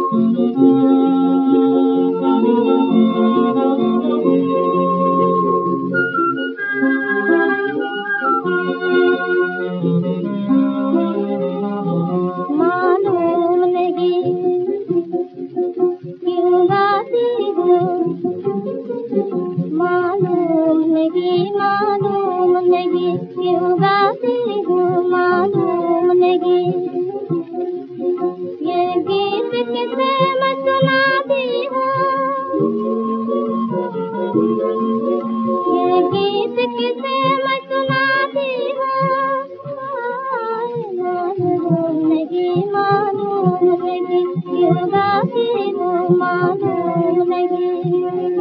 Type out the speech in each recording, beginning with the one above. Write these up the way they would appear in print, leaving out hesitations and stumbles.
मालूम नहीं क्यों गाती हो, मालूम नहीं क्यों गाती हो, मालूम नहीं ये गीत किसे मैं सुनाती हूँ, ये गीत किसे मैं सुनाती हूँ। मालूम नहीं क्यों गाती हो, मालूम नहीं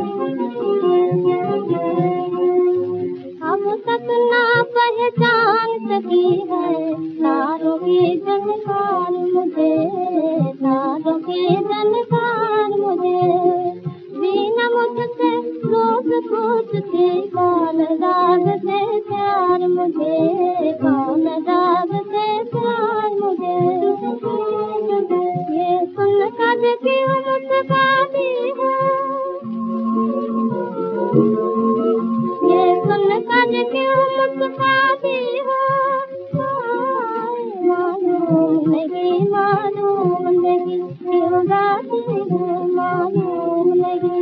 अब तक ना पहचान सकी है तारों की झनकार मुझे, तारों की झनकार मुझे बिना मुझसे रोज पूछती कौन राग से प्यार मुझे, कौन राग से प्यार मुझे। ये सुन कर क्यों मुस्कुराती हूँ, ये सुन कर क्यों मुस्कुराती हो, मालूम नहीं क्यों गाती हो, मालूम नहीं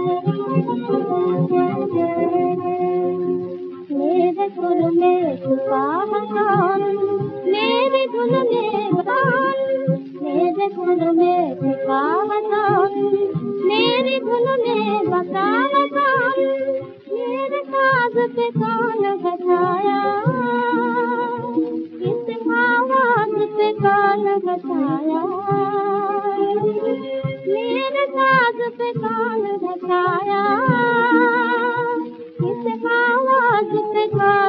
मेरे सुर में छुपा है कौन, मेरी धुन में कौन, मेरे सुर में छुपा है कौन, मेरी धुन में बता है कौन, मेरे साज पे कौन बजाया, इस आवाज पे कौन बजाया, मेरे साज पे कौन बजाया, इस आवाज पे कौन